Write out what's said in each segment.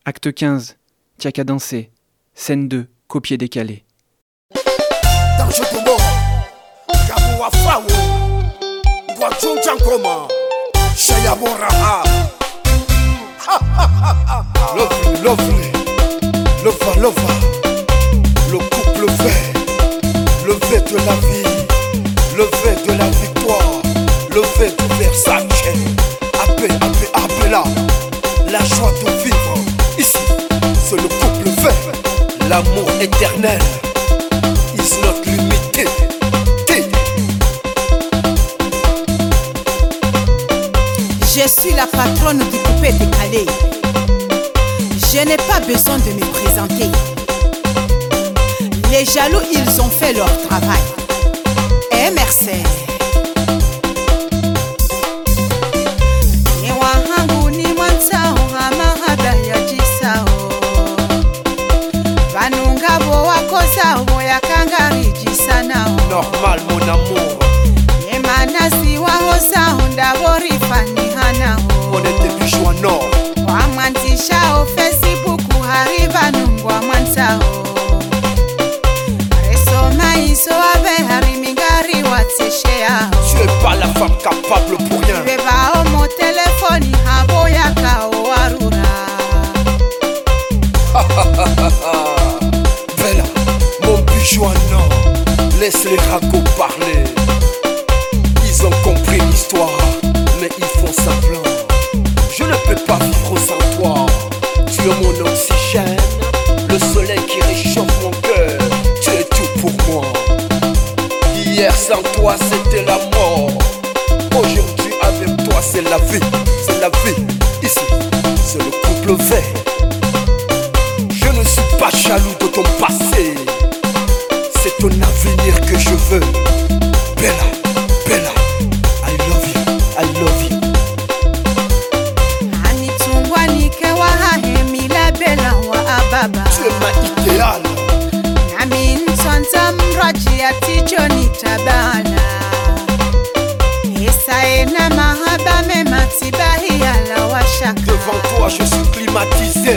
Acte 15, Tiens qu'à danser. Scène 2, copier décalé. Lovely, le couple vert, le vert de la vie, le vert de la victoire, le vert de Versace. Appela, la joie de vivre. Ici, c'est le couple vert, l'amour éternel is not limited. Je suis la patronne du coupé décalé. Je n'ai pas besoin de me présenter. Les jaloux, ils ont fait leur travail. Et merci. Normal mon amour. On était bijoux nord. Wamwanzisha Facebook hariba nungwa mwansao resoma iso abe harimingari watseshea. Tu es pas la femme capable pour rien. Beba mo telefoni habo yakao warura. Bella, mon bijou nord. Laisse les ragots parler. Ils ont compris l'histoire, mais ils font semblant. Je ne peux pas vivre sans toi. Tu es mon oxygène, le soleil qui réchauffe mon cœur. Tu es tout pour moi. Hier sans toi c'était la mort. Aujourd'hui avec toi c'est la vie. C'est la vie. Ici c'est le couple vert. Je ne suis pas jaloux de ton passé. C'est ton avenir que je veux. Bella, Bella, I love you, I love you. Tu es ma idéale. Devant toi je suis climatisé.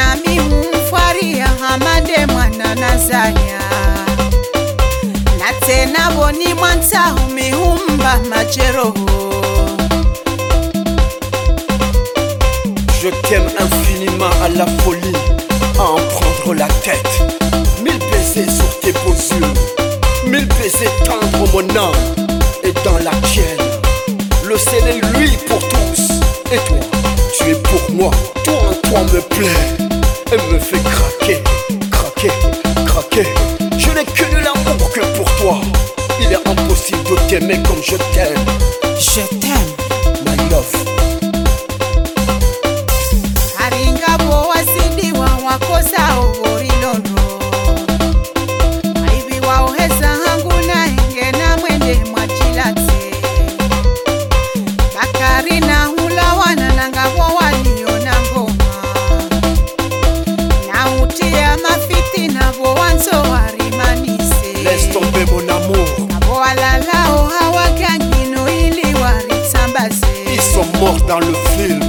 Je t'aime infiniment à la folie, à en prendre la tête. 1000 baisers sur tes beaux yeux, 1000 baisers tendres mon âme et dans la tienne. Le ciel est lui pour tous. Et toi, tu es pour moi. Tout en toi me plaît et me fait craquer, craquer, craquer. Je n'ai que de l'amour que pour toi. Il est impossible de t'aimer comme je t'aime. Je t'aime, my love. Laisse tomber mon amour. Ils sont morts dans le film.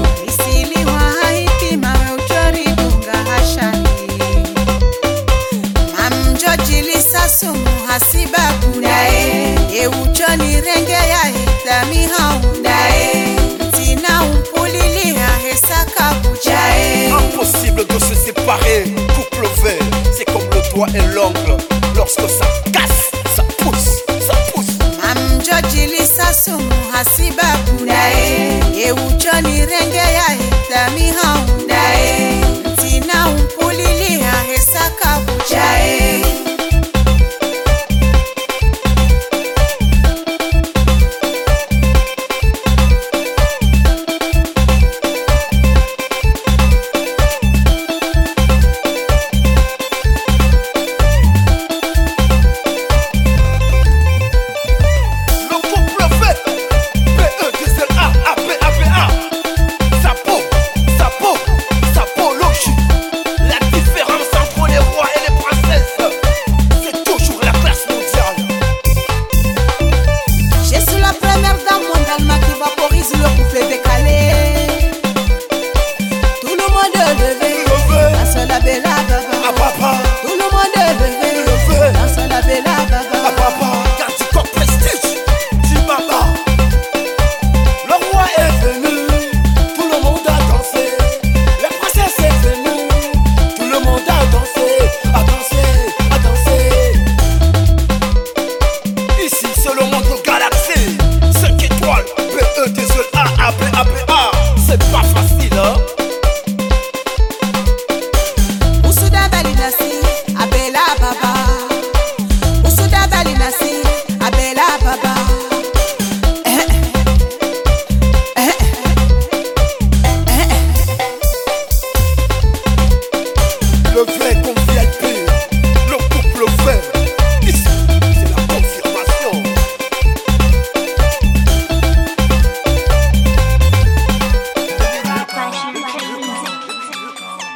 Impossible de se séparer. Couple vert, c'est comme le doigt et l'ongle. Lorsque ça casse, ça pousse, ça pousse. Mamjojili sasumu hasiba kunae. Ye uchoni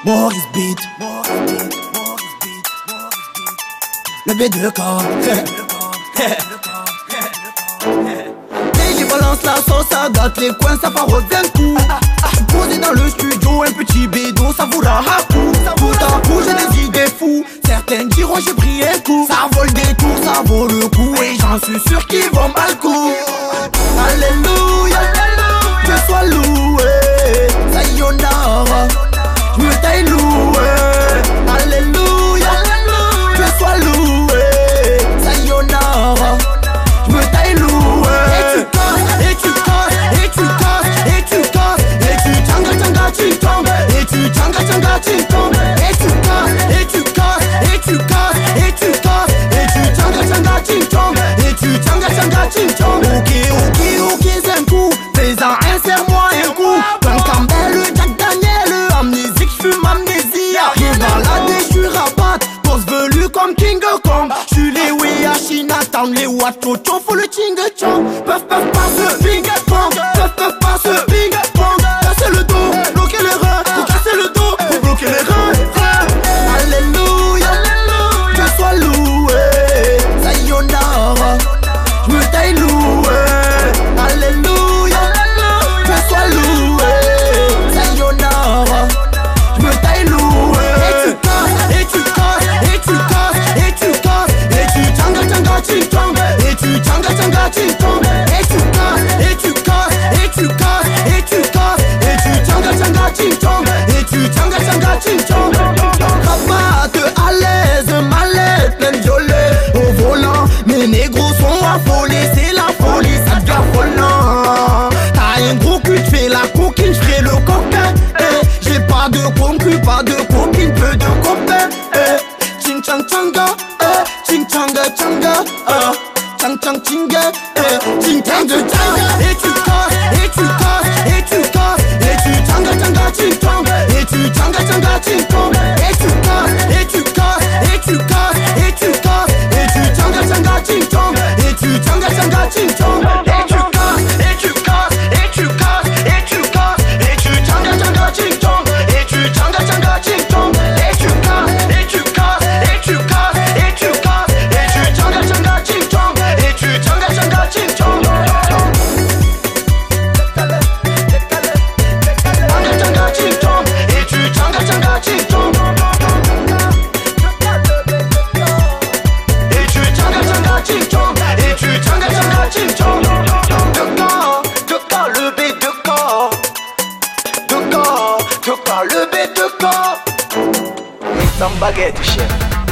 Maurice Beat, le B2K. DJ balance la sauce, ça gâte les coins, ça part au d'un coup. Posé dans le studio, un petit bédo, ça vous la hakou. Tout j'ai des idées fous, certaines diront j'ai pris un coup. Ça vole des tours, ça vaut le coup, et j'en suis sûr qu'ils vont mal coup. Alléluia, que sois loué, sayonara, je me taille loué. Alléluia, que sois loué, sayonara, je me taille loué. Et tu casses, et tu casses, et tu casses, et tu casses, et tu tchanga tchanga ching chong, et tu tchanga tchanga ching chong, et tu casses, et tu casses, et tu casses, et tu casses, et tu tchanga tchanga ching chong, et tu tchanga tchanga ching chong. Ok, c'est un coup, fais-en insère-moi un coup. Comme Campbell, Jack Daniel, amnésique, j'fume amnésia. Je balade et j'suis rabat, pose velu comme King Kong. J'suis les Weyashin, attends les Wachocho, faut le ching chong. Peuvent pas ce ping pong, peuvent pas ce ping pong. Casser le dos, bloquer les reins, faut casser le dos, faut bloquer les reins. Alléluia, que sois loué, sayonara, j'me taille loué. Alléluia, que sois loué, sayonara, j'me taille loué. Et tu casses, et tu casses, et tu casses, et tu casses, et tu tchanga tchanga ching chong, et tu tchanga tchanga ching chong, et tu casses, et tu casses, et tu casses, et tu casses, et tu tchanga tchanga ching chong, et tu tchanga tchanga ching chong. Rabatte à l'aise, mallette pleine violet au volant, mes négros sont affolés, c'est la folie, ça devient affolant. T'as un gros cul, j'fais la coquine, j'ferai le coquin. J'ai pas de concu, pas de copine, peu de copains. Ching chang changa, ching changa changa, chang chang chinga, ching chang de changa. Et tu casses, et tu casses, et tu casses, et tu changa changa ching chong, et tu changa changa ching chong, et tu casses, et tu casses, et tu casses, et tu casses, et tu changa changa ching chong, et tu changa changa ching chong, et tu casses, et tu casses, et tu casses, et tu casses, et tu changa changa ching chong, et tu changa changa ching chong, et tu casses, et tu casses, et tu casses, et tu casses, et tu changa changa ching chong, et tu changa changa ching chong. Baguette, chef.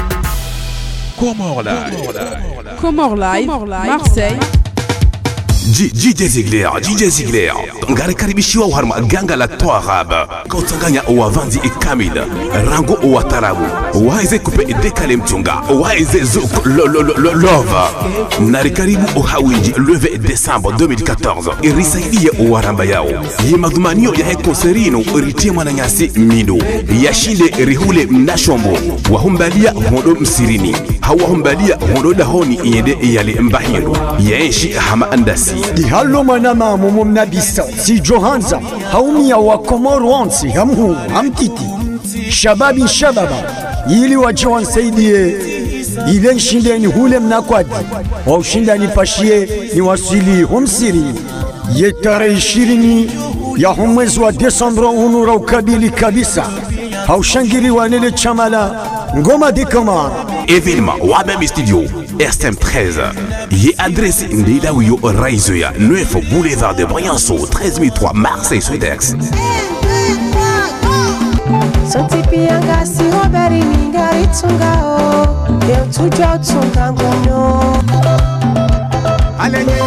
Comore Live, Marseille. DJ Ziegler ngari karibishiwa uharma ganga la toarab kautanganya uwavanzi ikamil rango uwatarabu waize kupe dekale mtunga waize zuk lova nari karibu uhawiji le décembre 2014 irisaidia uwaramba yao yimadhumanio ya hekonserino iritie mwananyasi mindo yashinde rihule mnashombo wahumbalia hondo msirini hawahumbalia hondo dahoni yende yale mbahiru yaeshi hama andasi di hallo manama mumum nabisa si johanza haumia wa komoro wansi hamhu hamtiti shababi shababa ili wajiwan saidie ile shindeni hule mnakwadi wa ushindani pashie ni wasili humsiri yetare 20 ya mwezi wa Desemba unura ukabili kabisa haushangiri wanele chamala ngoma de Comore événement Wabem Studio SM 13 y adresse Ndilawiyo Raizoya 9 boulevard de Briançon 13003 Marseille Sudex. Sontipianga si Robert Mingari Tsungao eu tujo tsungangono.